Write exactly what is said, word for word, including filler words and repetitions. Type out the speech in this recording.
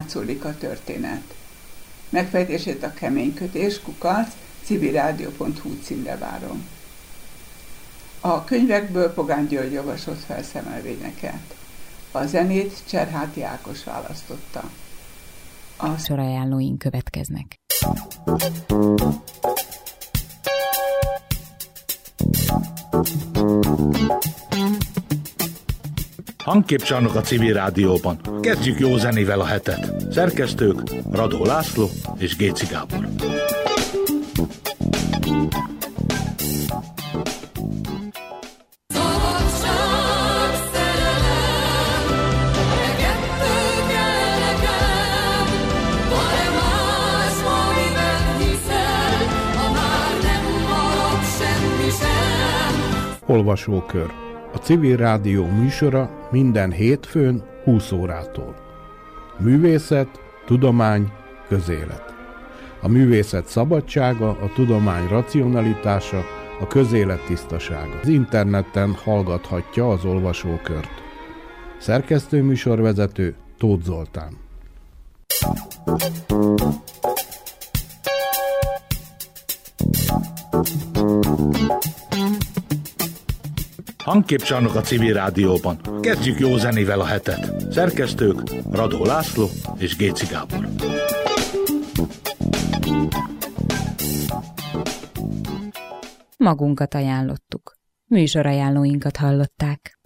játszódik a történet. Megfejtését a keménykötés kukac civilrádió pont hu címre várom. A könyvekből Pogány György olvasott fel szemelvényeket. A zenét Cserháti Ákos választotta. A sorajánlóink következnek. Hangképcsarnok a Civil Rádióban. Kezdjük jó zenével a hetet. Szerkesztők Radó László és Géci Gábor. Olvasókör. A Civil Rádió műsora minden hétfőn húsz órától. Művészet, tudomány, közélet. A művészet szabadsága, a tudomány racionalitása, a közélet tisztasága. Az interneten hallgathatja az olvasókört. Szerkesztőműsorvezető Tóth Zoltán. Hangképcsarnok a Civil Rádióban. Kezdjük jó zenével a hetet. Szerkesztők Radó László és Géci Gábor. Magunkat ajánlottuk. Műsorajánlóinkat hallották.